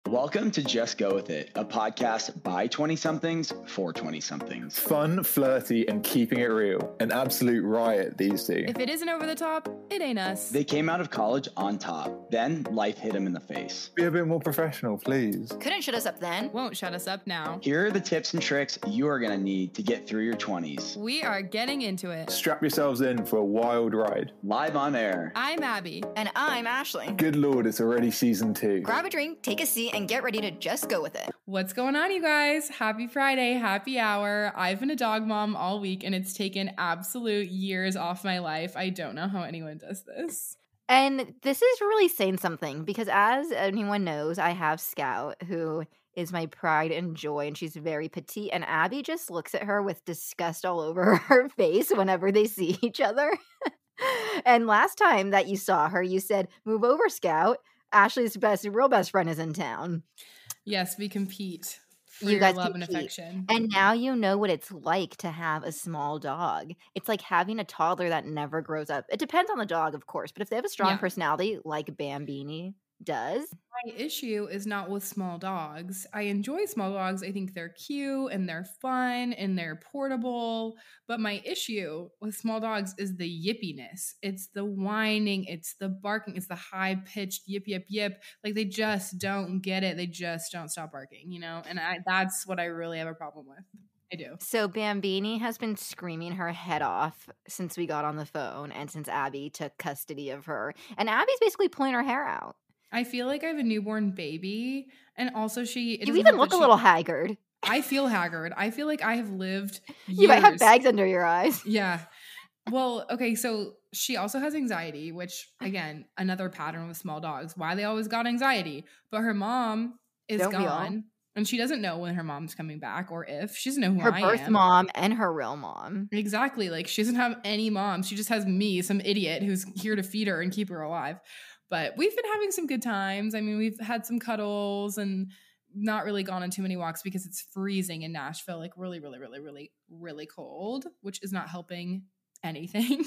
Welcome to Just Go With It, a podcast by 20-somethings for 20-somethings. Fun, flirty, and keeping it real. An absolute riot, these two. If it isn't over the top, it ain't us. They came out of college on top. Then life hit them in the face. Be a bit more professional, please. Couldn't shut us up then. Won't shut us up now. Here are the tips and tricks you are going to need to get through your 20s. We are getting into it. Strap yourselves in for a wild ride. Live on air. I'm Abby. And I'm Ashley. Good Lord, it's already season 2. Grab a drink, take a seat, and get ready to just go with it. What's going on, you guys? Happy Friday, happy hour. I've been a dog mom all week, and it's taken absolute years off my life. I don't know how anyone does this. And this is really saying something because, as anyone knows, I have Scout, who is my pride and joy, and she's very petite. And Abby just looks at her with disgust all over her face whenever they see each other. And last time that you saw her, you said, "Move over, Scout. Ashley's real best friend is in town." Yes, we compete for You your guys love and compete. affection. And now you know what it's like to have a small dog. It's like having a toddler that never grows up. It depends on the dog, of course, but if they have a strong Yeah. personality like Bambini does, My issue is not with small dogs. I enjoy small dogs. I think they're cute and they're fun and they're portable. But my issue with small dogs is the yippiness. It's the whining, it's the barking, it's the high-pitched yip, yip, yip. Like they just don't get it. They just don't stop barking, you know? And that's what I really have a problem with. I do. So Bambini has been screaming her head off since we got on the phone and since Abby took custody of her. And Abby's basically pulling her hair out. I feel like I have a newborn baby. And also it You doesn't even help look that a little haggard. I feel haggard. I feel like I have lived years. You might have bags under your eyes. Yeah. Well, okay, so she also has anxiety, which again, another pattern with small dogs. Why they always got anxiety. But her mom is Don't we all? gone. And she doesn't know when her mom's coming back or if. She doesn't know who Her I birth am. mom and her real mom. Exactly. Like she doesn't have any mom. She just has me, some idiot who's here to feed her and keep her alive. But we've been having some good times. I mean, we've had some cuddles and not really gone on too many walks because it's freezing in Nashville, like really, really, really, really, really cold, which is not helping anything.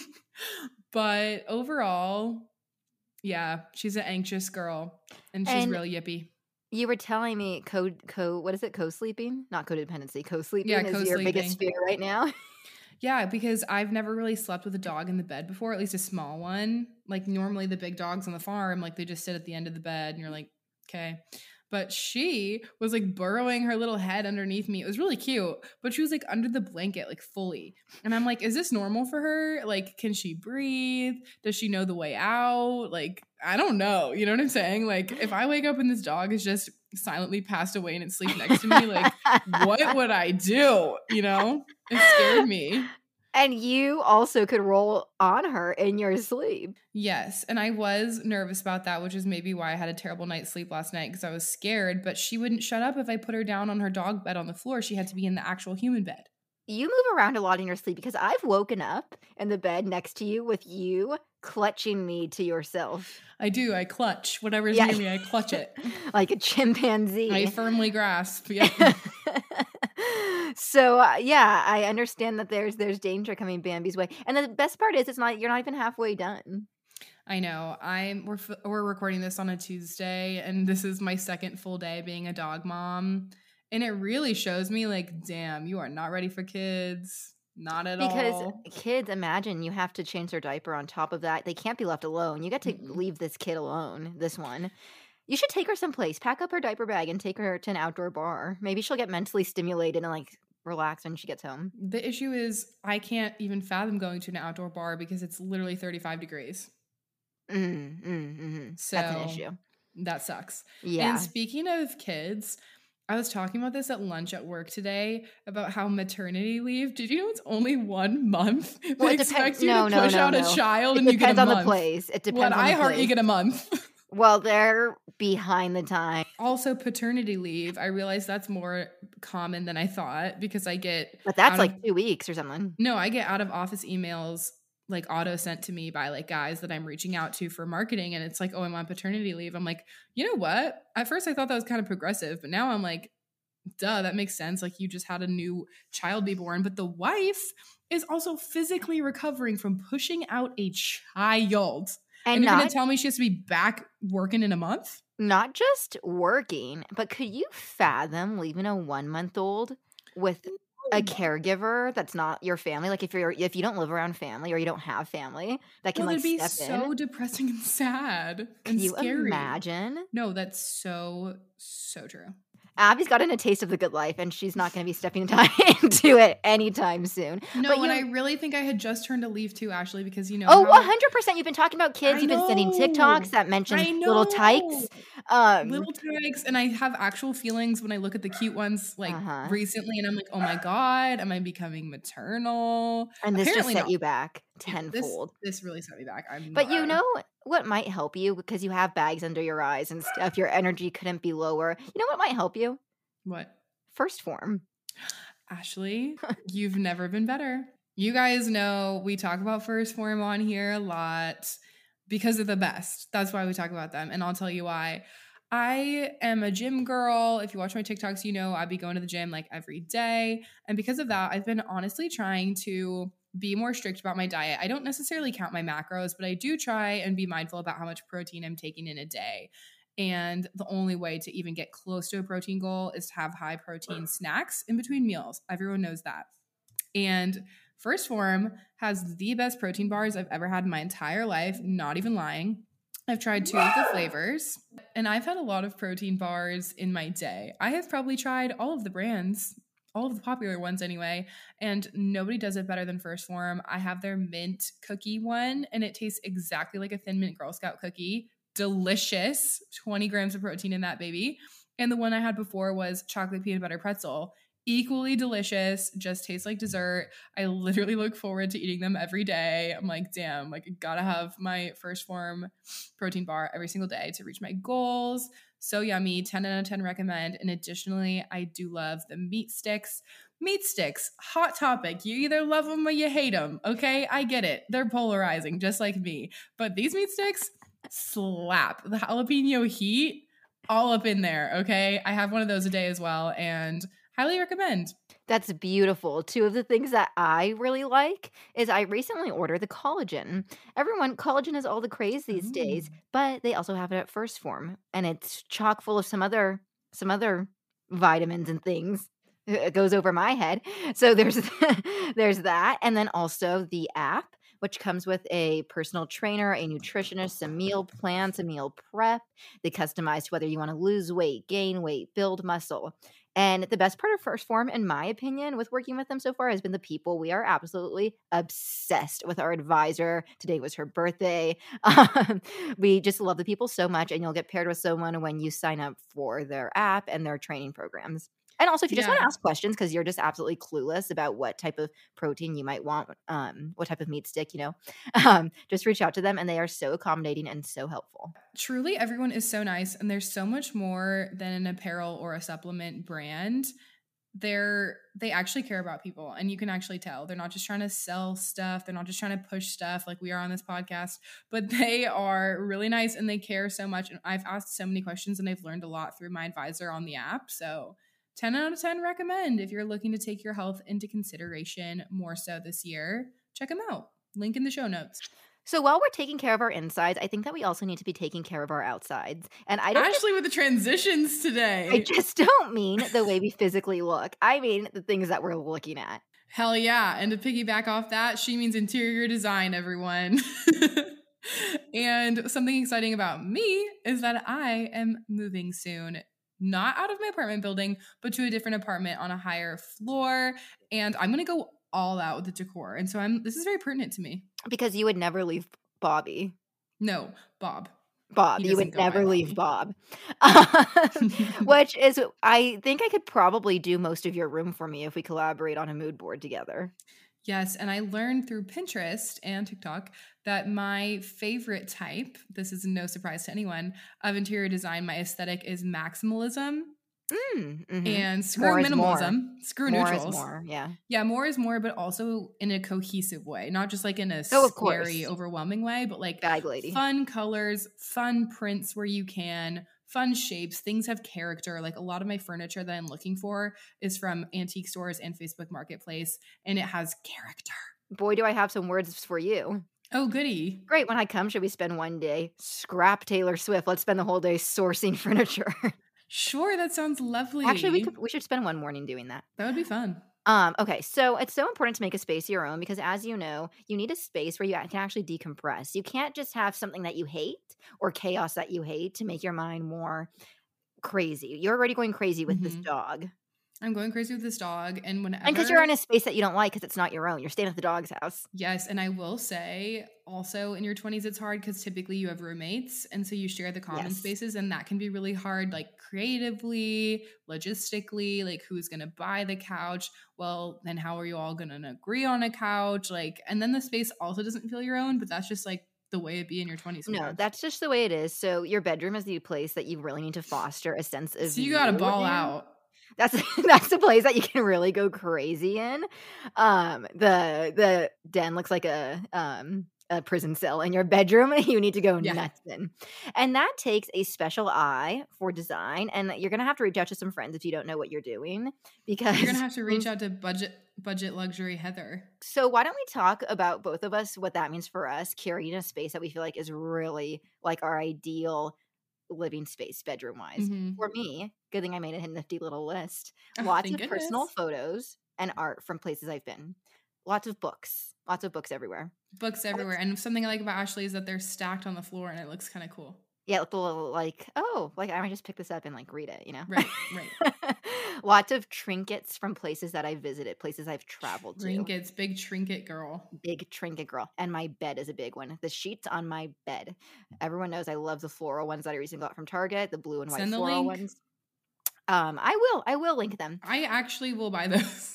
But overall, yeah, she's an anxious girl and she's And real yippy. You were telling me what is it? Co-sleeping? Not codependency. Co-sleeping Yeah, is your biggest co-sleeping. fear right now. Yeah, because I've never really slept with a dog in the bed before, at least a small one. Like normally the big dogs on the farm, like they just sit at the end of the bed and you're like, okay. But she was like burrowing her little head underneath me. It was really cute, but she was like under the blanket, like fully. And I'm like, is this normal for her? Like, can she breathe? Does she know the way out? Like, I don't know. You know what I'm saying? Like, if I wake up and this dog is just silently passed away and it's sleeping next to me, like, what would I do? You know? It scared me. And you also could roll on her in your sleep. Yes, and I was nervous about that, which is maybe why I had a terrible night's sleep last night because I was scared, but she wouldn't shut up if I put her down on her dog bed on the floor. She had to be in the actual human bed. You move around a lot in your sleep because I've woken up in the bed next to you with you clutching me to yourself. I do. I clutch. Whatever's Yeah. near me, I clutch it. Like a chimpanzee. I firmly grasp. Yeah. So yeah, I understand that there's danger coming Bambi's way, and the best part is you're not even halfway done. I know. We're recording this on a Tuesday, and this is my second full day being a dog mom, and it really shows me like, damn, you are not ready for kids. Not at Because all. kids, imagine you have to change their diaper on top of that. They can't be left alone. You get to Mm-mm. leave this kid alone. This one. You should take her someplace. Pack up her diaper bag and take her to an outdoor bar. Maybe she'll get mentally stimulated and like relax when she gets home. The issue is I can't even fathom going to an outdoor bar because it's literally 35 degrees. That's an issue. That sucks. Yeah. And speaking of kids, I was talking about this at lunch at work today about how maternity leave. Did you know it's only 1 month? Well, They it expect depends- you no, to no, push no, out no. a child It and you get a depends on month. the place. It depends Well, on the at iHeart, place. you get a month. Well, they're behind the time. Also, paternity leave. I realize that's more common than I thought because I get But that's out like of- 2 weeks or something. No, I get out of office emails like auto sent to me by like guys that I'm reaching out to for marketing. And it's like, oh, I'm on paternity leave. I'm like, you know what? At first I thought that was kind of progressive, but now I'm like, duh, that makes sense. Like you just had a new child be born, but the wife is also physically recovering from pushing out a child. And you're going to tell me she has to be back working in a month? Not just working, but could you fathom leaving a 1-month-old with a caregiver that's not your family? Like if you don't live around family or you don't have family that can Well, like it'd be step so in. depressing and sad Can and you scary. imagine? No, that's so true. Abby's gotten a taste of the good life, and she's not going to be stepping into it anytime soon. No, But and I really think I had just turned to leave too, Ashley, because you know. Oh, how- 100%. You've been talking about kids. I You've been sending know. TikToks that mention I little tykes. Little tykes, and I have actual feelings when I look at the cute ones like recently, and I'm like, oh my god, am I becoming maternal? And this Apparently just set not. you back tenfold. This really set me back. But you know what might help you, because you have bags under your eyes and stuff. Your energy couldn't be lower. You know what might help you? What? First Form. Ashley, you've never been better. You guys know we talk about First Form on here a lot because they're the best. That's why we talk about them. And I'll tell you why. I am a gym girl. If you watch my TikToks, you know I'd be going to the gym like every day. And because of that, I've been honestly trying to be more strict about my diet. I don't necessarily count my macros, but I do try and be mindful about how much protein I'm taking in a day. And the only way to even get close to a protein goal is to have high protein snacks in between meals. Everyone knows that. And First Form has the best protein bars I've ever had in my entire life, not even lying. I've tried 2 of the flavors, and I've had a lot of protein bars in my day. I have probably tried all of the brands, all of the popular ones anyway, and nobody does it better than First Form. I have their mint cookie one, and it tastes exactly like a Thin Mint Girl Scout cookie. Delicious. 20 grams of protein in that baby. And the one I had before was chocolate peanut butter pretzel. Equally delicious, just tastes like dessert. I literally look forward to eating them every day. I'm like, damn, like I gotta have my First Form protein bar every single day to reach my goals. So yummy, 10 out of 10 recommend. And additionally, I do love the meat sticks. Meat sticks, hot topic. You either love them or you hate them, okay? I get it. They're polarizing, just like me. But these meat sticks slap. The jalapeno heat, all up in there, okay? I have one of those a day as well, and highly recommend. That's beautiful. 2 of the things that I really like is I recently ordered the collagen. Collagen is all the craze these days, but they also have it at First Form, and it's chock full of some other vitamins and things. It goes over my head. So there's that, and then also the app, which comes with a personal trainer, a nutritionist, some meal plans, a meal prep. They customize whether you want to lose weight, gain weight, build muscle. And the best part of First Form, in my opinion, with working with them so far has been the people. We are absolutely obsessed with our advisor. Today was her birthday. We just love the people so much, and you'll get paired with someone when you sign up for their app and their training programs. And also, if you just want to ask questions because you're just absolutely clueless about what type of protein you might want, what type of meat stick, just reach out to them, and they are so accommodating and so helpful. Truly, everyone is so nice, and there's so much more than an apparel or a supplement brand. They actually care about people, and you can actually tell. They're not just trying to sell stuff. They're not just trying to push stuff like we are on this podcast, but they are really nice, and they care so much. And I've asked so many questions, and I've learned a lot through my advisor on the app. So 10 out of 10 recommend if you're looking to take your health into consideration more so this year. Check them out. Link in the show notes. So while we're taking care of our insides, I think that we also need to be taking care of our outsides. And I don't Ashley with the transitions today. I just don't mean the way we physically look. I mean the things that we're looking at. Hell yeah. And to piggyback off that, she means interior design, everyone. And something exciting about me is that I am moving soon. Not out of my apartment building, but to a different apartment on a higher floor. And I'm going to go all out with the decor. And so this is very pertinent to me. Because you would never leave Bobby. No, Bob. You would never leave Bob. Which is, I think I could probably do most of your room for me if we collaborate on a mood board together. Yes, and I learned through Pinterest and TikTok that my favorite type, this is no surprise to anyone, of interior design, my aesthetic is maximalism and screw minimalism, screw neutrals. More is more, yeah. Yeah, more is more, but also in a cohesive way, not just like in a scary, overwhelming way, but like bag lady. Fun colors, fun prints where you can, fun shapes, things have character. Like a lot of my furniture that I'm looking for is from antique stores and Facebook Marketplace, and it has character. Boy, do I have some words for you. Oh, goody. Great. When I come, should we spend one day? Scrap Taylor Swift. Let's spend the whole day sourcing furniture. Sure, that sounds lovely. Actually, we should spend one morning doing that. That would be fun. Okay, so it's so important to make a space your own because, as you know, you need a space where you can actually decompress. You can't just have something that you hate or chaos that you hate to make your mind more crazy. You're already going crazy with this dog. I'm going crazy with this dog, and whenever, And because you're in a space that you don't like because it's not your own. You're staying at the dog's house. yes, and I will say also in your 20s it's hard because typically you have roommates, and so you share the common Yes. spaces, and that can be really hard, like creatively, logistically, like who's gonna buy the couch? Well, then how are you all gonna agree on a couch? Like, and then the space also doesn't feel your own, but that's just like the way it be in your 20s. No, sometimes. that's just the way it is. So your bedroom is the place that you really need to foster a sense of So you gotta ball in. out. That's the place that you can really go crazy in. The den looks like a prison cell in your bedroom. You need to go Yeah. nuts in, and that takes a special eye for design. And you're gonna have to reach out to some friends if you don't know what you're doing, because You're gonna have to reach out to budget luxury Heather. So why don't we talk about both of us what that means for us, curating a space that we feel like is really like our ideal living space bedroom wise. Mhm. For me, good thing I made a nifty little list. Oh, Lots of thank personal goodness. photos and art from places I've been. Lots of books everywhere. Books everywhere. And something I like about Ashley is that they're stacked on the floor and it looks kind of cool. Yeah, it looked a little like, oh, like I might just pick this up and like read it, you know? Right, right. Lots of trinkets from places that I've visited, places I've traveled to. Trinkets, big trinket girl. Big trinket girl. And my bed is a big one. The sheets on my bed. Everyone knows I love the floral ones that I recently got from Target, the blue and white Send the floral link. ones. I will link them. I actually will buy those.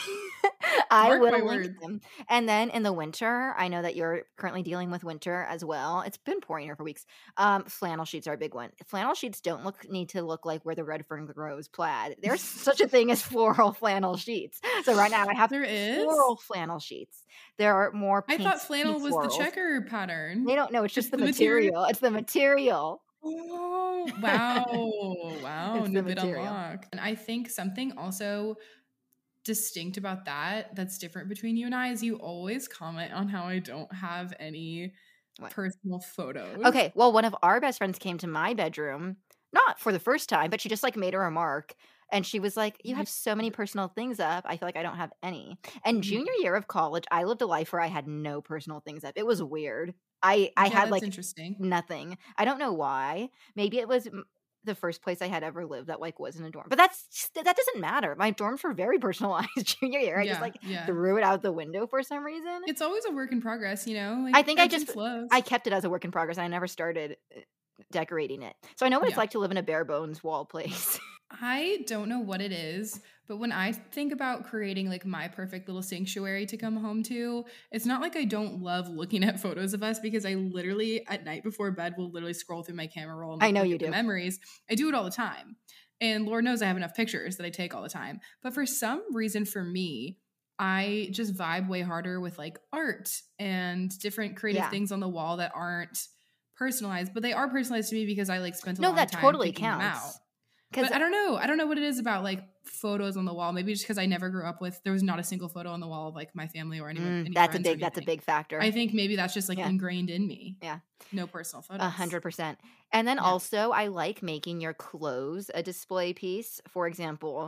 I Mark will my link words. them. And then in the winter, I know that you're currently dealing with winter as well. It's been pouring here for weeks. Flannel sheets are a big one. Flannel sheets don't need to look like where the red fern grows plaid. There's such a thing as floral flannel sheets. So right now I have There is? floral flannel sheets. There are more I pink, thought flannel pink was florals. the checker pattern. They don't know. It's just It's the the material. material. It's the material. Oh, wow. Wow. It's New the bit material. unlocked. And I think something also distinct about that's different between you and I is you always comment on how I don't have any What? personal photos. Okay, well, one of our best friends came to my bedroom, not for the first time, but she just like made a remark. And she was like, you have so many personal things up. I feel like I don't have any. And Mhm. junior year of college, I lived a life where I had no personal things up. It was weird. I Yeah, had that's like interesting. nothing. I don't know why. Maybe it was the first place I had ever lived that like wasn't a dorm. But that doesn't matter. My dorms were very personalized junior year. I just like yeah. threw it out the window for some reason. It's always a work in progress, you know? Like, I think I ebbs and just- flows. I kept it as a work in progress. I never started decorating it. So I know what it's Yeah. like to live in a bare bones wall place. I don't know what it is, but when I think about creating like my perfect little sanctuary to come home to, it's not like I don't love looking at photos of us because I literally at night before bed will literally scroll through my camera roll and I know look you at the do. memories. I do it all the time. And Lord knows I have enough pictures that I take all the time. But for some reason for me, I just vibe way harder with like art and different creative Yeah. things on the wall that aren't personalized, but they are personalized to me because I like spent a No, long that time totally picking them out. counts. Because But I don't know. I don't know what it is about like photos on the wall. Maybe just because I never grew up with, there was not a single photo on the wall of like my family or anyone. any that's a friends or big anything. factor. I think maybe that's just like Yeah. ingrained in me. Yeah. No personal photos. 100%. And then Yeah. also I like making your clothes a display piece. For example,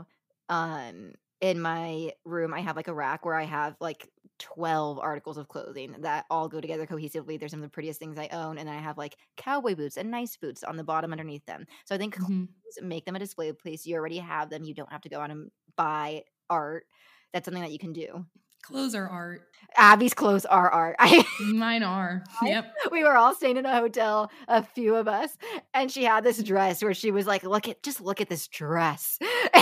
in my room, I have like a rack where I have like 12 articles of clothing that all go together cohesively. There's some of the prettiest things I own. And then I have like cowboy boots and nice boots on the bottom underneath them. So I think Mhm. make them a display piece. You already have them. You don't have to go out and buy art. That's something that you can do. Clothes are art. Abby's clothes are art. Mine are. Yep. We were all staying in a hotel, a few of us, and she had this dress where she was like, just look at this dress.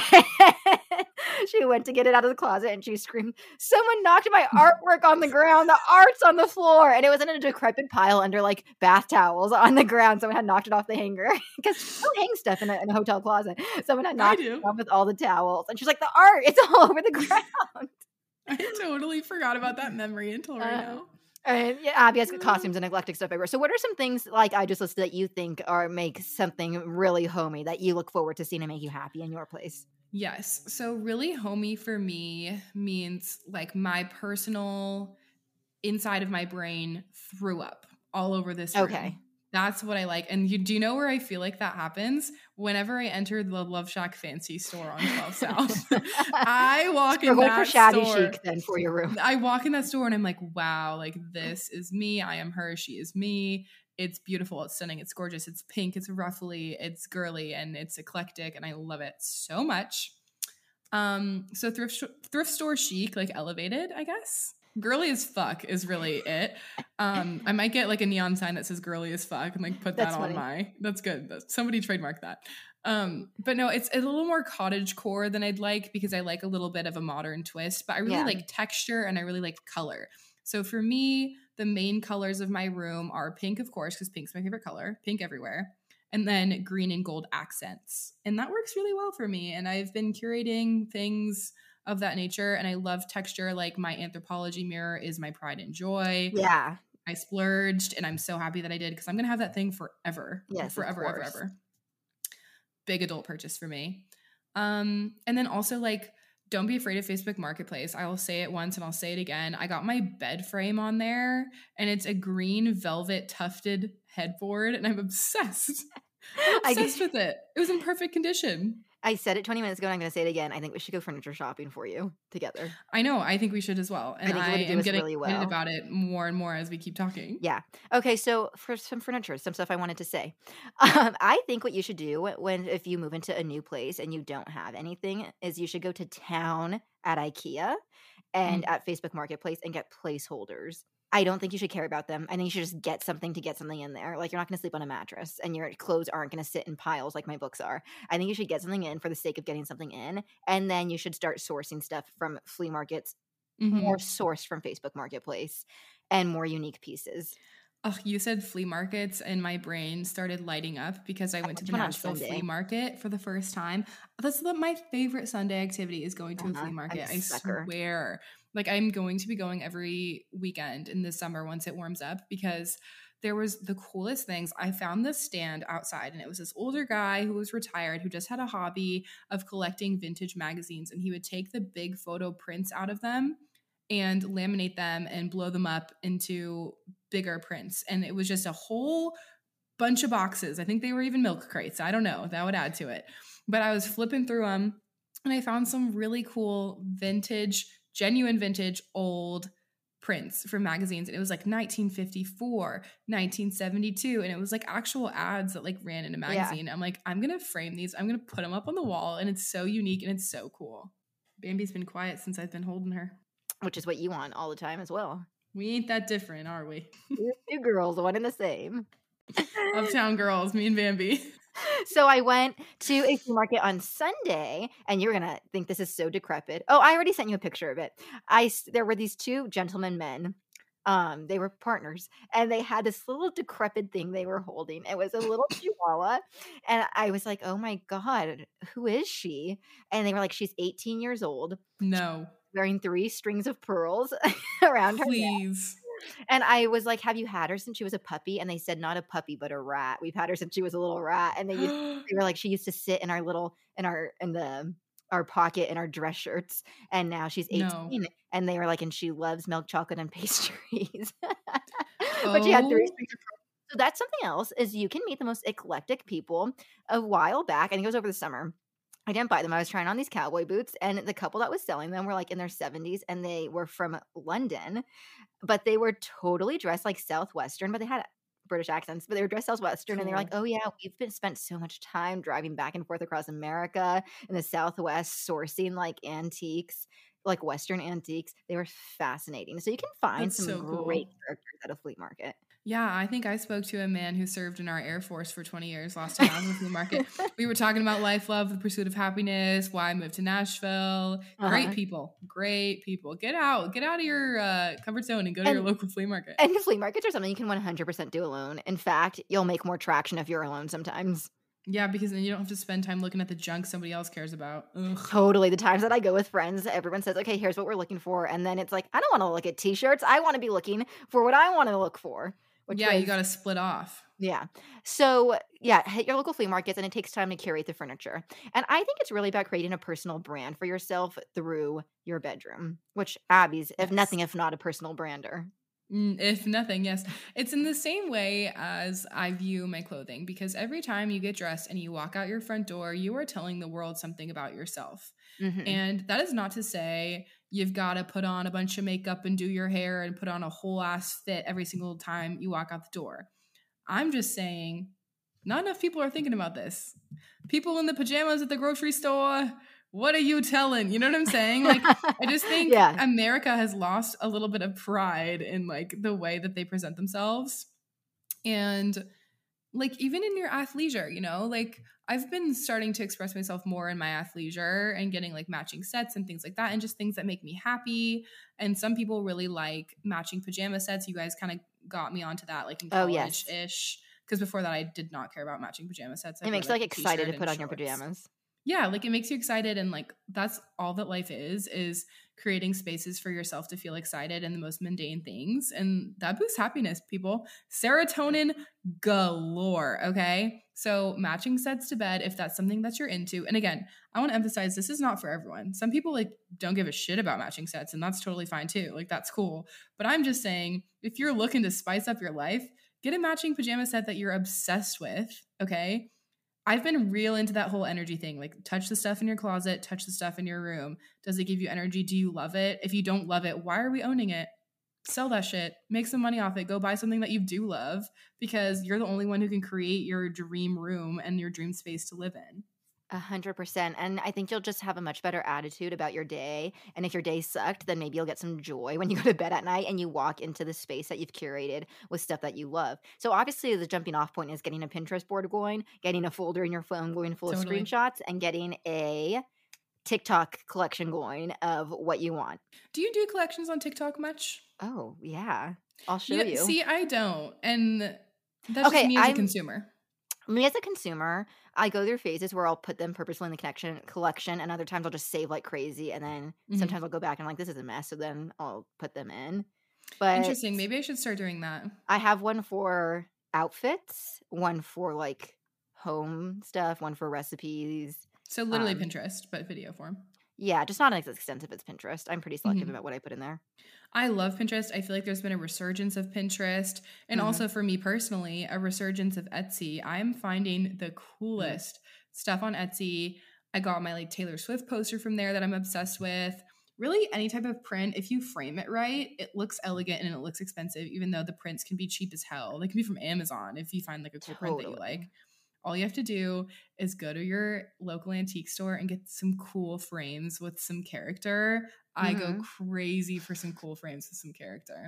She went to get it out of the closet and she screamed, someone knocked my artwork on the ground. The art's on the floor. And it was in a decrepit pile under like bath towels on the ground. Someone had knocked it off the hanger because you don't hang stuff in a hotel closet. Someone had knocked do. it off with all the towels. And she's like, the art, it's all over the ground. I totally forgot about that memory until right now. And yeah, Abby has costumes and eclectic stuff everywhere. So what are some things like I just listed that you think make something really homey that you look forward to seeing and make you happy in your place? Yes. So really homey for me means like my personal inside of my brain threw up all over this room. Okay. That's what I like. And do you know where I feel like that happens? Whenever I enter the Love Shack fancy store on 12 South. I walk in going that for shabby store. chic then for your room. I walk in that store and I'm like, wow, like this is me. I am her. She is me. It's beautiful. It's stunning. It's gorgeous. It's pink. It's ruffly. It's girly. And it's eclectic. And I love it so much. So thrift store chic, like elevated, I guess. Girly as fuck is really it. I might get like a neon sign that says girly as fuck and like put that on my, that's good. Somebody trademark that. But no, it's a little more cottage core than I'd like because I like a little bit of a modern twist, but I really like texture and I really like color. So for me, the main colors of my room are pink, of course, because pink's my favorite color, pink everywhere. And then green and gold accents. And that works really well for me. And I've been curating things of that nature. And I love texture. Like my Anthropologie mirror is my pride and joy. Yeah. I splurged and I'm so happy that I did because I'm going to have that thing forever. Yes, forever, ever. Big adult purchase for me. And then also like, don't be afraid of Facebook Marketplace. I will say it once and I'll say it again. I got my bed frame on there and it's a green velvet tufted headboard and I'm obsessed. I'm obsessed with it. It was in perfect condition. I said it 20 minutes ago and I'm going to say it again. I think we should go furniture shopping for you together. I know. I think we should as well. And I am getting really excited about it more and more as we keep talking. Yeah. Okay. So for some furniture, some stuff I wanted to say. I think what you should do if you move into a new place and you don't have anything is you should go to town at IKEA and at Facebook Marketplace and get placeholders. I don't think you should care about them. I think you should just get something to get something in there. Like you're not going to sleep on a mattress and your clothes aren't going to sit in piles like my books are. I think you should get something in for the sake of getting something in. And then you should start sourcing stuff from flea markets, more sourced from Facebook Marketplace and more unique pieces. Oh, you said flea markets and my brain started lighting up because I went to the Nashville flea market for the first time. That's my favorite Sunday activity is going to a flea market. I swear. Like I'm going to be going every weekend in the summer once it warms up because there was the coolest things. I found this stand outside and it was this older guy who was retired who just had a hobby of collecting vintage magazines and he would take the big photo prints out of them and laminate them and blow them up into bigger prints. And it was just a whole bunch of boxes. I think they were even milk crates. I don't know. That would add to it. But I was flipping through them and I found some really cool vintage, genuine vintage old prints from magazines. And it was like 1954, 1972. And it was like actual ads that like ran in a magazine. Yeah. I'm like, I'm going to frame these. I'm going to put them up on the wall. And it's so unique and it's so cool. Bambi's been quiet since I've been holding her. Which is what you want all the time as well. We ain't that different, are we? We're two girls, one and the same. Uptown girls, me and Bambi. So I went to a flea market on Sunday, and you're going to think this is so decrepit. Oh, I already sent you a picture of it. There were these two gentlemen men. They were partners, and they had this little decrepit thing they were holding. It was a little chihuahua, and I was like, oh my God, who is she? And they were like, she's 18 years old. No. Wearing 3 strings of pearls around her. Please. And I was like, have you had her since she was a puppy? And they said, not a puppy, but a rat. We've had her since she was a little rat. And they were like, she used to sit in our pocket in our dress shirts. And now she's 18. No. And they were like, and she loves milk chocolate and pastries. But she had 3 strings of pearls. So that's something else is you can meet the most eclectic people. A while back, I think it was over the summer. I didn't buy them. I was trying on these cowboy boots, and the couple that was selling them were like in their 70s, and they were from London, but they were totally dressed like Southwestern, but they had British accents, but they were dressed Southwestern. Cool. And they were like, oh yeah, we've spent so much time driving back and forth across America in the Southwest, sourcing like antiques, like Western antiques. They were fascinating. So you can find great characters at a flea market. Yeah, I think I spoke to a man who served in our Air Force for 20 years last time I was in the flea market. We were talking about life, love, the pursuit of happiness, why I moved to Nashville. Great people. Get out of your comfort zone and go to your local flea market. And flea markets are something you can 100% do alone. In fact, you'll make more traction if you're alone sometimes. Yeah, because then you don't have to spend time looking at the junk somebody else cares about. Ugh. Totally. The times that I go with friends, everyone says, okay, here's what we're looking for. And then it's like, I don't want to look at t-shirts. I want to be looking for what I want to look for. You got to split off. Yeah. So, hit your local flea markets, and it takes time to curate the furniture. And I think it's really about creating a personal brand for yourself through your bedroom, which Abby's, if nothing, if not a personal brander. If nothing, yes. It's in the same way as I view my clothing, because every time you get dressed and you walk out your front door, you are telling the world something about yourself. Mhm. And that is not to say you've got to put on a bunch of makeup and do your hair and put on a whole ass fit every single time you walk out the door. I'm just saying not enough people are thinking about this. People in the pajamas at the grocery store, what are you telling? You know what I'm saying? Like, I just think Yeah. America has lost a little bit of pride in like the way that they present themselves. And like, even in your athleisure, you know, like I've been starting to express myself more in my athleisure and getting like matching sets and things like that, and just things that make me happy. And some people really like matching pajama sets. You guys kind of got me onto that like in Oh, yes. college-ish. Because before that, I did not care about matching pajama sets. It makes you like excited to put on your pajamas. Yeah, like it makes you excited, and like that's all that life is creating spaces for yourself to feel excited in the most mundane things, and that boosts happiness, people. Serotonin galore, okay? So matching sets to bed, if that's something that you're into. And again, I want to emphasize this is not for everyone. Some people like don't give a shit about matching sets, and that's totally fine too. Like that's cool. But I'm just saying, if you're looking to spice up your life, get a matching pajama set that you're obsessed with, okay? I've been real into that whole energy thing. Like, touch the stuff in your closet, touch the stuff in your room. Does it give you energy? Do you love it? If you don't love it, why are we owning it? Sell that shit. Make some money off it. Go buy something that you do love, because you're the only one who can create your dream room and your dream space to live in. 100%. And I think you'll just have a much better attitude about your day. And if your day sucked, then maybe you'll get some joy when you go to bed at night and you walk into the space that you've curated with stuff that you love. So obviously the jumping off point is getting a Pinterest board going, getting a folder in your phone going full Totally. of screenshots, and getting a TikTok collection going of what you want. Do you do collections on TikTok much? Oh, yeah. I'll show Yeah, you. see, I don't. And that's Okay, just me as a I'm- consumer. Me as a consumer, I go through phases where I'll put them purposely in the collection, and other times I'll just save like crazy, and then Mhm. sometimes I'll go back and I'm like, this is a mess, so then I'll put them in. But Interesting. Maybe I should start doing that. I have one for outfits, one for like home stuff, one for recipes. So literally Um, Pinterest, but video form. Yeah, just not as extensive as Pinterest. I'm pretty selective Mhm. about what I put in there. I love Pinterest. I feel like there's been a resurgence of Pinterest. And also for me personally, a resurgence of Etsy. I'm finding the coolest stuff on Etsy. I got my like Taylor Swift poster from there that I'm obsessed with. Really, any type of print, if you frame it right, it looks elegant and it looks expensive, even though the prints can be cheap as hell. They can be from Amazon if you find like a cool print that you Totally. like. All you have to do is go to your local antique store and get some cool frames with some character. I go crazy for some cool frames with some character.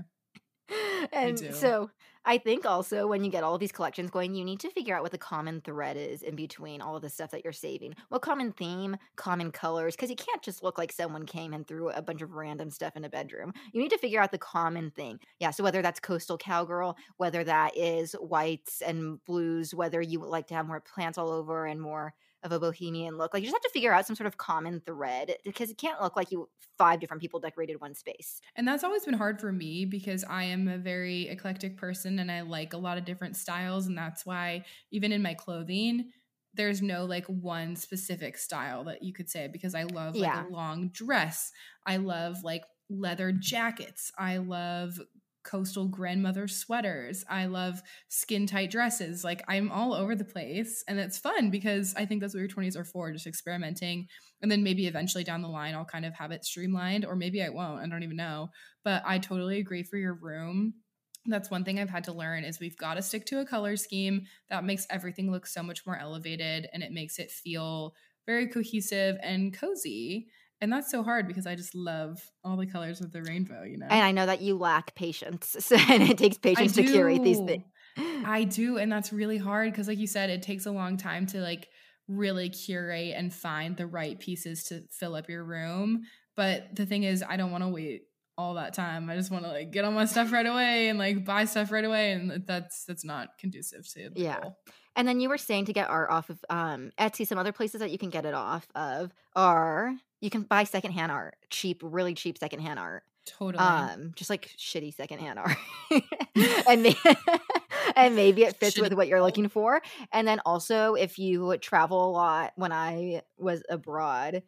And do. so I think also when you get all of these collections going, you need to figure out what the common thread is in between all of the stuff that you're saving. What common theme, common colors, because you can't just look like someone came and threw a bunch of random stuff in a bedroom. You need to figure out the common thing. Yeah, so whether that's coastal cowgirl, whether that is whites and blues, whether you would like to have more plants all over and more of a bohemian look. Like, you just have to figure out some sort of common thread, because it can't look like 5 different people decorated one space. And that's always been hard for me because I am a very eclectic person and I like a lot of different styles. And that's why even in my clothing, there's no like one specific style that you could say, because I love like Yeah. a long dress. I love like leather jackets. I love coastal grandmother sweaters. I love skin tight dresses. Like, I'm all over the place, and it's fun because I think that's what your 20s are for, just experimenting. And then maybe eventually down the line, I'll kind of have it streamlined, or maybe I won't. I don't even know. But I totally agree for your room. That's one thing I've had to learn is we've got to stick to a color scheme that makes everything look so much more elevated, and it makes it feel very cohesive and cozy. And that's so hard because I just love all the colors of the rainbow, you know? And I know that you lack patience, and it takes patience to curate these things. I do. And that's really hard because, like you said, it takes a long time to like really curate and find the right pieces to fill up your room. But the thing is, I don't want to wait all that time. I just want to like get on my stuff right away and like buy stuff right away. And that's not conducive to the Yeah. goal. And then you were saying to get art off of Etsy, some other places that you can get it off of are you can buy secondhand art, really cheap secondhand art. Totally. Just like shitty secondhand art. and, and maybe it fits with what you're looking for. And then also, if you travel a lot, when I was abroad,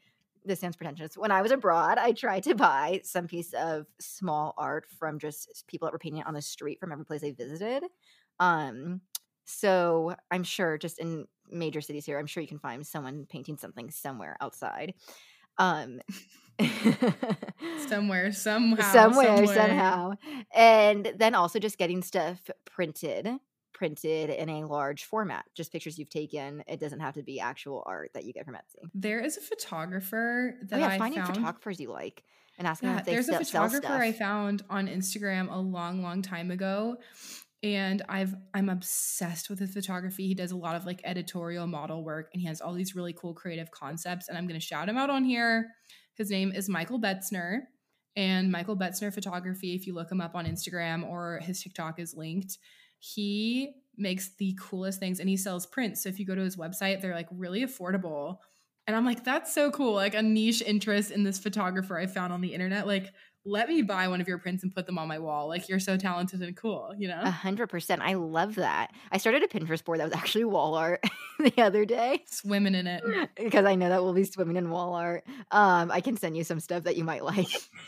this sounds pretentious. When I was abroad, I tried to buy some piece of small art from just people that were painting it on the street from every place I visited. So I'm sure just in major cities here, I'm sure you can find someone painting something somewhere outside. Somewhere, somehow. Somehow. And then also just getting stuff printed in a large format, just pictures you've taken. It doesn't have to be actual art that you get from Etsy. There is a photographer that I finding found. photographers you like and asking them if they there's a sell photographer stuff. I found on Instagram a long time ago, and I'm obsessed with his photography. He does a lot of like editorial model work, and he has all these really cool creative concepts, and I'm going to shout him out on here. His name is Michael Betzner, and Michael Betzner Photography, if you look him up on Instagram, or his TikTok is linked, he makes the coolest things, and he sells prints. So if you go to his website, they're like really affordable. And I'm like, that's so cool. Like a niche interest in this photographer I found on the internet. Like, let me buy one of your prints and put them on my wall. Like, you're so talented and cool, you know? 100%. I love that. I started a Pinterest board that was actually wall art the other day. Swimming in it. Because I know that we'll be swimming in wall art. I can send you some stuff that you might like.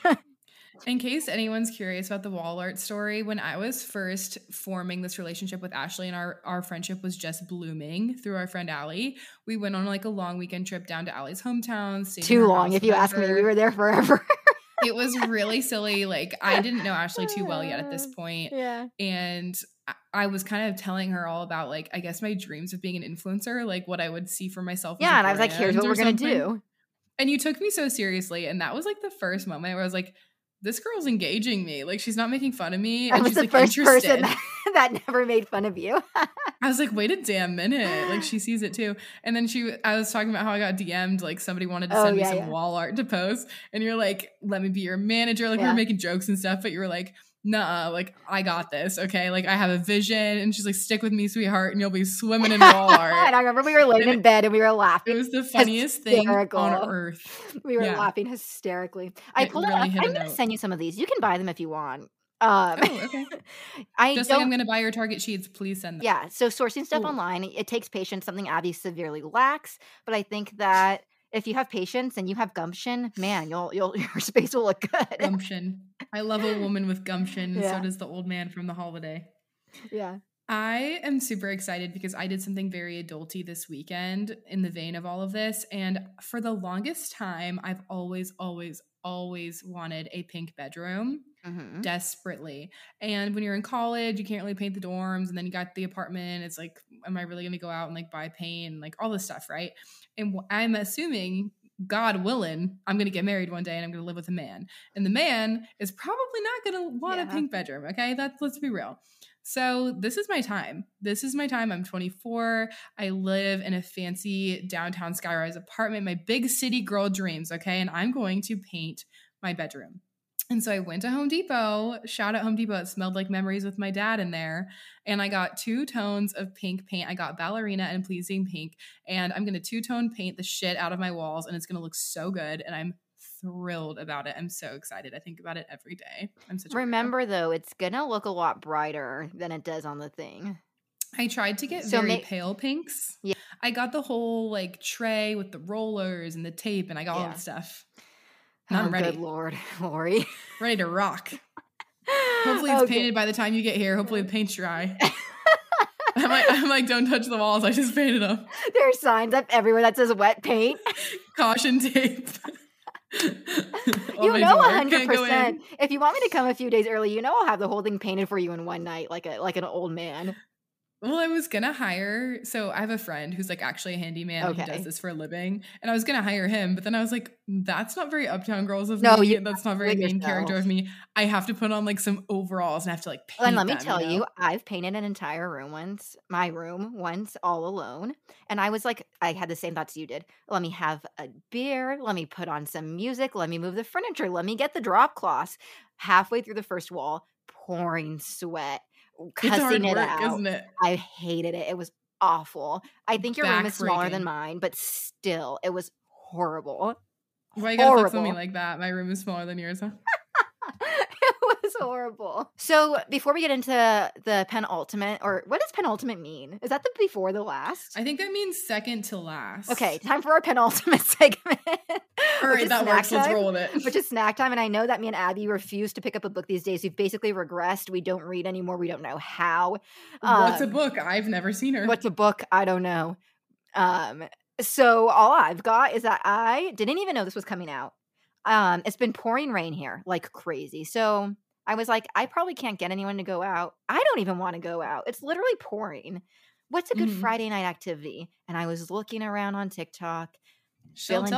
In case anyone's curious about the wall art story, when I was first forming this relationship with Ashley and our friendship was just blooming through our friend Allie, we went on like a long weekend trip down to Allie's hometown. Too long, if you ask me. We were there forever. It was really silly. Like, I didn't know Ashley too well yet at this point. Yeah. And I was kind of telling her all about, like, I guess my dreams of being an influencer, like what I would see for myself. Yeah, and I was like, here's what we're going to do. And you took me so seriously. And that was like the first moment where I was like, this girl's engaging me. Like, she's not making fun of me. I was she's the like first interested. person that never made fun of you. I was like, wait a damn minute. Like, she sees it too. And then I was talking about how I got DM'd, like somebody wanted to send me some wall art to post. And you're like, let me be your manager. Like, we were making jokes and stuff, but you were like, nah, like, I got this, okay? Like, I have a vision. And she's like, stick with me, sweetheart, and you'll be swimming in wall art. And I remember we were laying in bed and we were laughing. It was the funniest thing on earth. We were laughing hysterically. I pulled really it up. I'm going to send you some of these. You can buy them if you want. Okay. Like I'm going to buy your Target sheets. Please send them. Yeah. So sourcing stuff online, it takes patience, something Abby severely lacks. But I think that if you have patience and you have gumption, man, your space will look good. Gumption. I love a woman with gumption. And so does the old man from The Holiday. Yeah. I am super excited because I did something very adulty this weekend in the vein of all of this. And for the longest time, I've always wanted a pink bedroom. Mm-hmm. Desperately. And when you're in college, you can't really paint the dorms, and then you got the apartment. It's like, am I really going to go out and like buy paint and like all this stuff, right? And I'm assuming, God willing, I'm going to get married one day and I'm going to live with a man, and the man is probably not going to want a pink bedroom. Okay, let's be real. So this is my time. I'm 24. I live in a fancy downtown skyrise apartment, my big city girl dreams. Okay, and I'm going to paint my bedroom. And so I went to Home Depot, shout out Home Depot. It smelled like memories with my dad in there. And I got 2 tones of pink paint. I got Ballerina and Pleasing Pink. And I'm going to 2-tone paint the shit out of my walls. And it's going to look so good. And I'm thrilled about it. I'm so excited. I think about it every day. Remember, though, it's going to look a lot brighter than it does on the thing. I tried to get very pale pinks. Yeah. I got the whole like tray with the rollers and the tape, and I got all the stuff. I'm ready. Good Lord, Lori. Ready to rock. Hopefully it's painted by the time you get here. Hopefully the paint's dry. I'm like, don't touch the walls. I just painted them. There are signs up everywhere that says wet paint. Caution tape. You know 100%. If you want me to come a few days early, you know I'll have the whole thing painted for you in one night, like an old man. Well, I was going to hire, so I have a friend who's like actually a handyman. Okay. He does this for a living. And I was going to hire him, but then I was like, that's not very Uptown Girls of me. That's not very main character of me. I have to put on like some overalls and have to like paint And let me tell you, I've painted an entire room once, my room once, all alone. And I was like, I had the same thoughts you did. Let me have a beer. Let me put on some music. Let me move the furniture. Let me get the drop cloths. Halfway through the first wall, pouring sweat. Cussing it out, isn't it? I hated it. It was awful. I think your room is smaller than mine, but still, it was horrible. Why you gotta flex on me like that? My room is smaller than yours, huh? It was horrible. So before we get into the penultimate, or what does penultimate mean? Is that the before the last? I think that means second to last. Okay, time for our penultimate segment. All right, that works. Let's roll with it. Which is snack time. And I know that me and Abby refuse to pick up a book these days. We've basically regressed. We don't read anymore. We don't know how. What's a book? I've never seen her. What's a book? I don't know. So all I've got is that I didn't even know this was coming out. It's been pouring rain here like crazy. So I was like, I probably can't get anyone to go out. I don't even want to go out. It's literally pouring. What's a good Friday night activity? And I was looking around on TikTok, feeling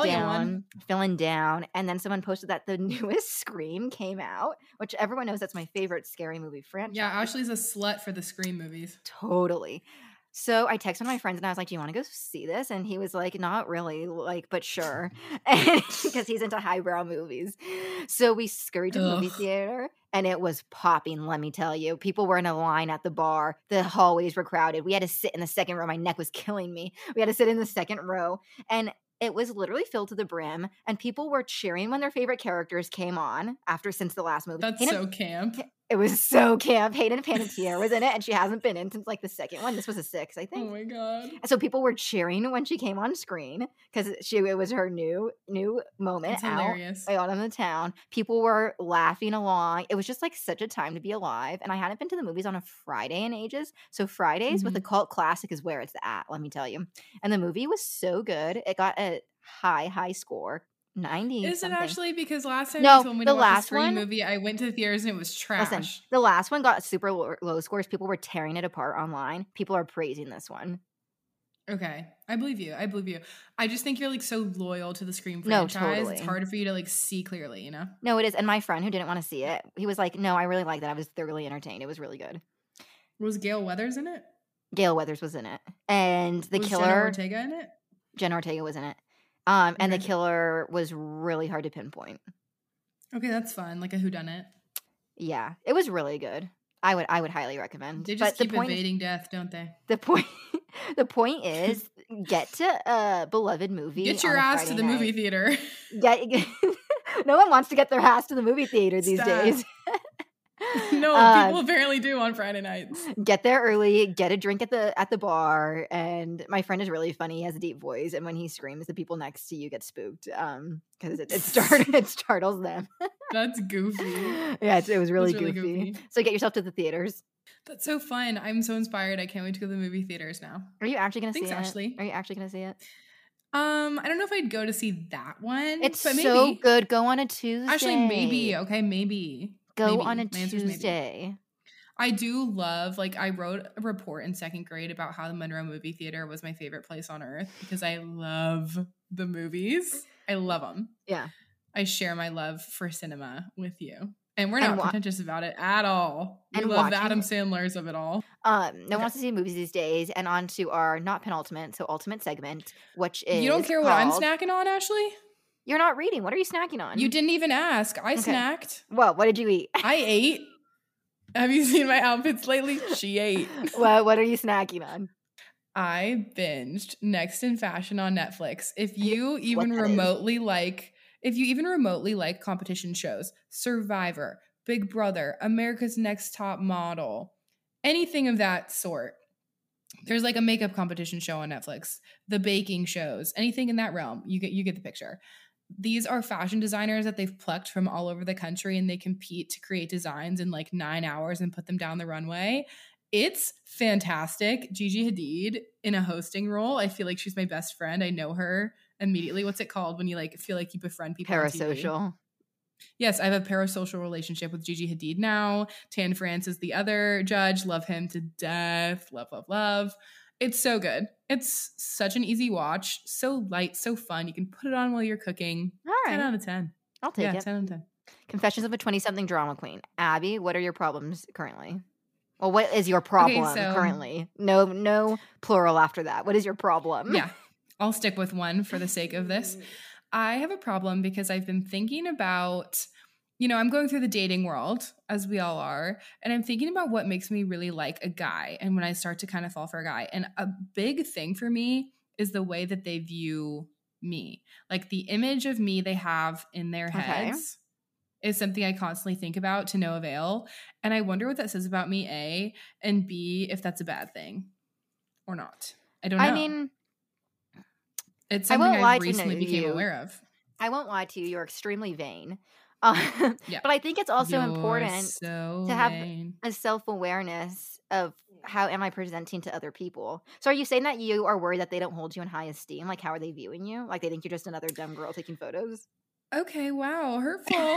down. And then someone posted that the newest Scream came out, which everyone knows that's my favorite scary movie franchise. Yeah, Ashley's a slut for the Scream movies. Totally. So I texted my friends and I was like, do you want to go see this? And he was like, not really, like, but sure. And because he's into highbrow movies. So we scurried to the movie theater and it was popping, let me tell you. People were in a line at the bar. The hallways were crowded. We had to sit in the second row. My neck was killing me. We had to sit in the second row. And it was literally filled to the brim. And people were cheering when their favorite characters came on since the last movie. That's so camp. It was so camp. Hayden Panettiere was in it, and she hasn't been in since like the second one. This was a 6, I think. Oh my god! So people were cheering when she came on screen because it was her new moment. That's hilarious. Out on the town. People were laughing along. It was just like such a time to be alive. And I hadn't been to the movies on a Friday in ages. So Fridays with a cult classic is where it's at. Let me tell you. And the movie was so good. It got a high score. 90. Is something. it actually? Because last time no, you told me to watch the Scream movie, I went to the theaters and it was trash. Listen, the last one got super low scores. People were tearing it apart online. People are praising this one. Okay. I believe you. I just think you're like so loyal to the Scream franchise. No, totally. It's hard for you to like see clearly, you know? No, it is. And my friend who didn't want to see it, he was like, no, I really liked it. I was thoroughly entertained. It was really good. Was Gale Weathers in it? Gale Weathers was in it. And the was killer. Jenna Ortega in it? Jenna Ortega was in it. And the killer was really hard to pinpoint. Okay, that's fun. Like a whodunit. Yeah, it was really good. I would highly recommend. They just keep evading death, don't they? The point is, get to a beloved movie. Get your ass to the movie theater. No one wants to get their ass to the movie theater these days. No, people apparently do on Friday nights. Get there early, get a drink at the bar, and my friend is really funny. He has a deep voice, and when he screams, the people next to you get spooked because it startles them. That's goofy. Yeah, it was really goofy. So get yourself to the theaters. That's so fun. I'm so inspired. I can't wait to go to the movie theaters now. Are you actually going to see it? Ashley. Are you actually going to see it? I don't know if I'd go to see that one. It's but maybe. So good. Go on a Tuesday. Actually, maybe. Okay, maybe. Go on a Tuesday. I do love, like, I wrote a report in 2nd grade about how the Monroe Movie Theater was my favorite place on earth because I love the movies. I love them. Yeah. I share my love for cinema with you. And we're not pretentious about it at all. We love the Adam Sandlers of it all. No one wants to see movies these days. And on to our not penultimate, so ultimate segment, which is You don't care what I'm snacking on, Ashley? You're not reading. What are you snacking on? You didn't even ask. I snacked. Well, what did you eat? I ate. Have you seen my outfits lately? She ate. Well, what are you snacking on? I binged Next in Fashion on Netflix. If you even remotely like competition shows, Survivor, Big Brother, America's Next Top Model, anything of that sort. There's like a makeup competition show on Netflix, the baking shows, anything in that realm. You get the picture. These are fashion designers that they've plucked from all over the country and they compete to create designs in like 9 hours and put them down the runway. It's fantastic. Gigi Hadid in a hosting role. I feel like she's my best friend. I know her immediately. What's it called when you like feel like you befriend people? Parasocial. Yes, I have a parasocial relationship with Gigi Hadid now. Tan France is the other judge. Love him to death. Love, love, love. It's so good. It's such an easy watch. So light, so fun. You can put it on while you're cooking. All right. 10 out of 10. I'll take it. 10 out of 10. Confessions of a 20-something drama queen. Abby, what are your problems currently? Well, what is your problem currently? No plural after that. What is your problem? Yeah, I'll stick with one for the sake of this. I have a problem because I've been thinking about, I'm going through the dating world, as we all are, and I'm thinking about what makes me really like a guy and when I start to kind of fall for a guy. And a big thing for me is the way that they view me. Like the image of me they have in their heads is something I constantly think about to no avail. And I wonder what that says about me, A, and B, if that's a bad thing or not. I don't know. I mean, it's something I recently became aware of. I won't lie to you. You're extremely vain. Yeah. But I think it's also You're important so to have vain. a self-awareness of how am I presenting to other people. So are you saying that you are worried that they don't hold you in high esteem? Like, how are they viewing you? Like, they think you're just another dumb girl taking photos? Okay, wow, hurtful.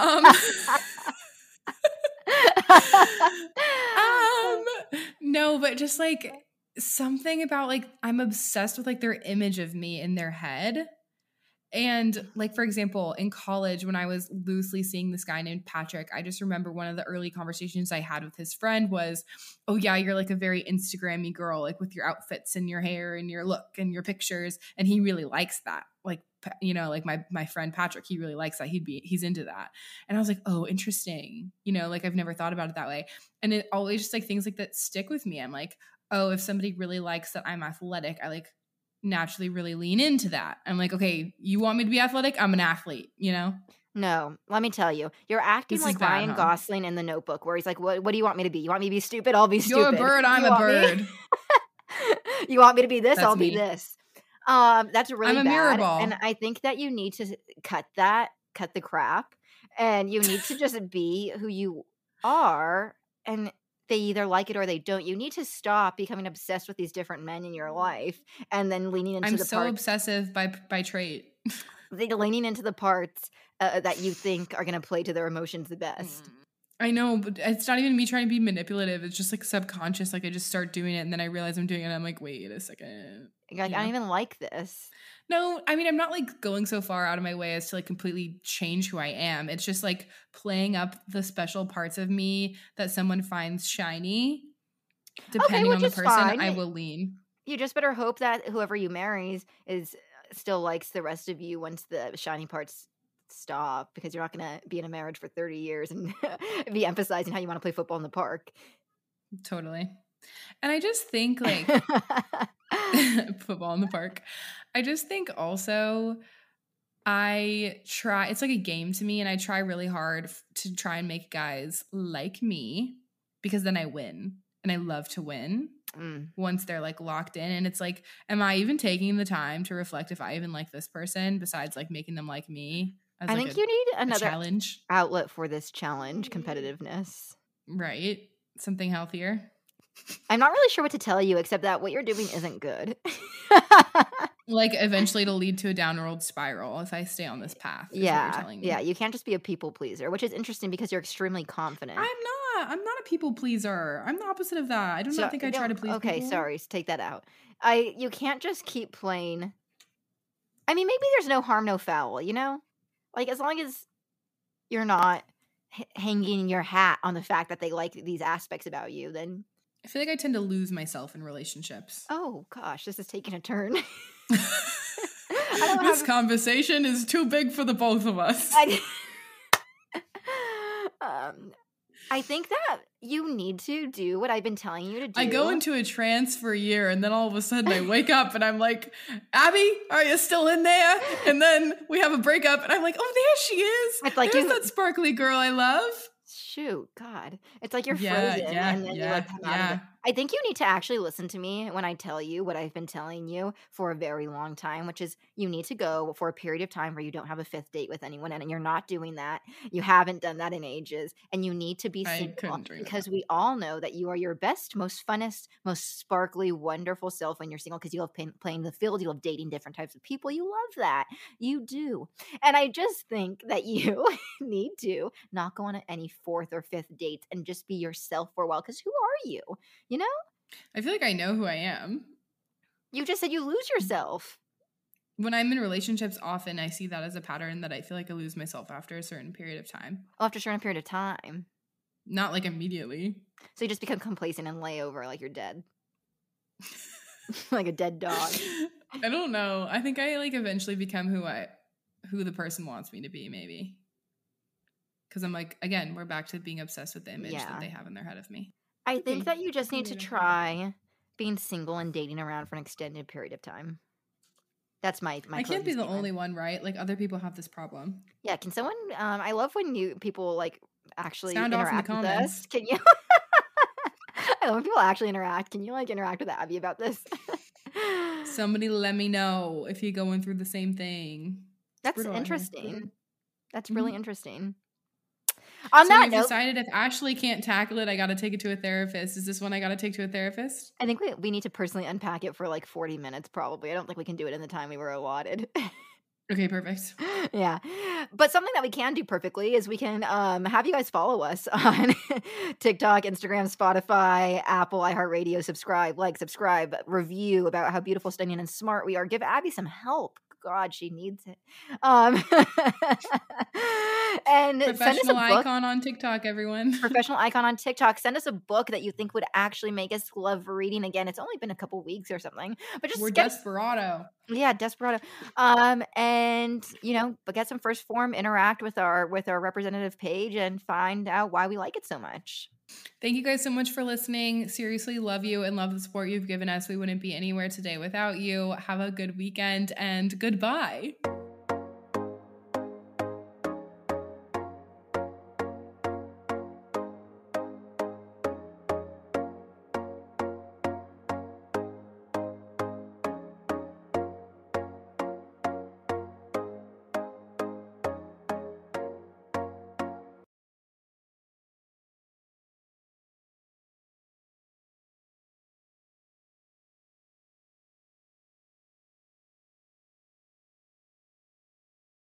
No, but just like something about like I'm obsessed with like their image of me in their head. And like, for example, in college, when I was loosely seeing this guy named Patrick, I just remember one of the early conversations I had with his friend was, oh yeah, you're like a very Instagram-y girl, like with your outfits and your hair and your look and your pictures. And he really likes that. Like, you know, like my friend Patrick, he really likes that. He's into that. And I was like, oh, interesting. You know, like I've never thought about it that way. And it always just like things like that stick with me. I'm like, oh, if somebody really likes that I'm athletic, I like naturally really lean into that. I'm like, okay, you want me to be athletic? I'm an athlete, you know? No, let me tell you. You're acting This is like bad, Ryan huh? Gosling in The Notebook, where he's like, what do you want me to be? You want me to be stupid? I'll be You're stupid. a bird, I'm You a want me- bird. You want me to be this? That's I'll me. be this. That's really I'm a mirror bad. ball. And I think that you need to cut the crap, and you need to just be who you are, and they either like it or they don't. You need to stop becoming obsessed with these different men in your life and then leaning into I'm the so parts obsessive by trait. leaning into the parts that you think are going to play to their emotions the best. I know, but it's not even me trying to be manipulative. It's just like subconscious. Like I just start doing it and then I realize I'm doing it and I'm like, wait a second. You're like, You I don't know? even like this. No, I mean, I'm not like going so far out of my way as to like completely change who I am. It's just like playing up the special parts of me that someone finds shiny. Depending which on the is person, fine. I will lean. You just better hope that whoever you marries is still likes the rest of you once the shiny parts stop, because you're not going to be in a marriage for 30 years and be emphasizing how you want to play football in the park. Totally. And I just think like football in the park. I just think also it's like a game to me and I try really hard to try and make guys like me because then I win and I love to win once they're like locked in. And it's like, am I even taking the time to reflect if I even like this person besides like making them like me? I think you need another challenge outlet for this challenge, competitiveness. Right. Something healthier. I'm not really sure what to tell you except that what you're doing isn't good. Like eventually it'll lead to a downward spiral if I stay on this path. Is what you're telling me. Yeah, you can't just be a people pleaser, which is interesting because you're extremely confident. I'm not a people pleaser. I'm the opposite of that. I do not think I try to please people. Okay, sorry, take that out. You can't just keep playing. I mean, maybe there's no harm, no foul, you know? Like, as long as you're not hanging your hat on the fact that they like these aspects about you, then... I feel like I tend to lose myself in relationships. Oh, gosh, this is taking a turn. This conversation is too big for the both of us. I think that you need to do what I've been telling you to do. I go into a trance for a year and then all of a sudden I wake up and I'm like, Abby, are you still in there? And then we have a breakup and I'm like, oh, there she is. It's like there's that sparkly girl I love. Shoot, God. It's like you're Yeah, frozen yeah, and then you yeah, like come out of it. I think you need to actually listen to me when I tell you what I've been telling you for a very long time, which is you need to go for a period of time where you don't have a fifth date with anyone, and you're not doing that. You haven't done that in ages, and you need to be single because we all know that you are your best, most funnest, most sparkly, wonderful self when you're single because you love playing the field, you love dating different types of people. You love that. You do. And I just think that you need to not go on any fourth or fifth dates and just be yourself for a while, because who are you? You know? I feel like I know who I am. You just said you lose yourself. When I'm in relationships, often I see that as a pattern that I feel like I lose myself after a certain period of time. Well, after a certain period of time. Not like immediately. So you just become complacent and lay over like you're dead. Like a dead dog. I don't know. I think I like eventually become who the person wants me to be, maybe. Because I'm like, again, we're back to being obsessed with the image that they have in their head of me. I think that you just need to try being single and dating around for an extended period of time. That's my I can't be the only one, right? Like other people have this problem. Yeah, can someone I love when people like actually sound off in the interact with comments. us. Can you I love when people actually interact. Can you like interact with Abby about this? Somebody let me know if you're going through the same thing. That's brutal out here. interesting. That's really Mhm. interesting. On So that we've note, decided if Ashley can't tackle it, I got to take it to a therapist. Is this one I got to take to a therapist? I think we need to personally unpack it for like 40 minutes probably. I don't think we can do it in the time we were allotted. Okay, perfect. Yeah. But something that we can do perfectly is we can have you guys follow us on TikTok, Instagram, Spotify, Apple, iHeartRadio, subscribe, review about how beautiful, stunning, and smart we are. Give Abby some help. God, she needs it. And send us a Professional book. icon on TikTok, everyone. Professional icon on TikTok. Send us a book that you think would actually make us love reading again. It's only been a couple weeks or something, but just We're get desperado. yeah, desperado. And but get some first form, interact with our representative page, and find out why we like it so much. Thank you guys so much for listening. Seriously, love you and love the support you've given us. We wouldn't be anywhere today without you. Have a good weekend and goodbye.